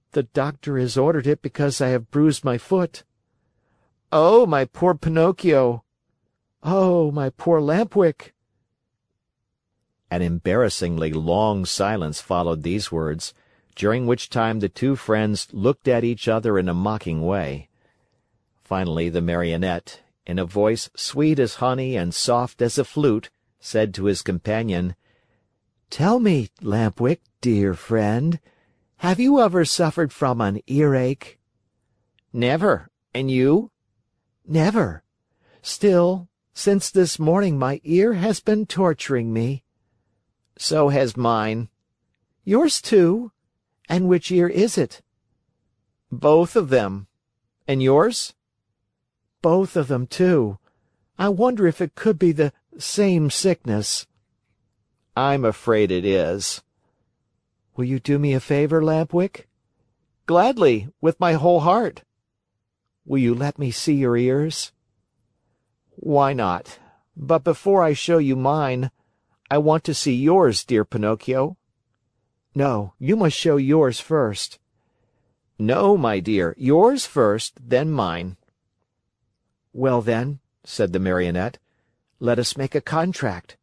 The doctor has ordered it because I have bruised my foot." "Oh, my poor Pinocchio!" "Oh, my poor Lampwick!" An embarrassingly long silence followed these words, during which time the two friends looked at each other in a mocking way. Finally the Marionette, in a voice sweet as honey and soft as a flute, said to his companion: "Tell me, Lampwick, dear friend, have you ever suffered from an earache?" "Never. And you?" "Never. Still, since this morning my ear has been torturing me." "So has mine." "Yours too? And which ear is it?" "Both of them. And yours?" "Both of them, too. I wonder if it could be the same sickness." "I'm afraid it is." "Will you do me a favor, Lampwick?" "Gladly, with my whole heart." "Will you let me see your ears?" "Why not? But before I show you mine, I want to see yours, dear Pinocchio." "No, you must show yours first." "No, my dear, yours first, then mine." "Well then," said the Marionette, "let us make a contract.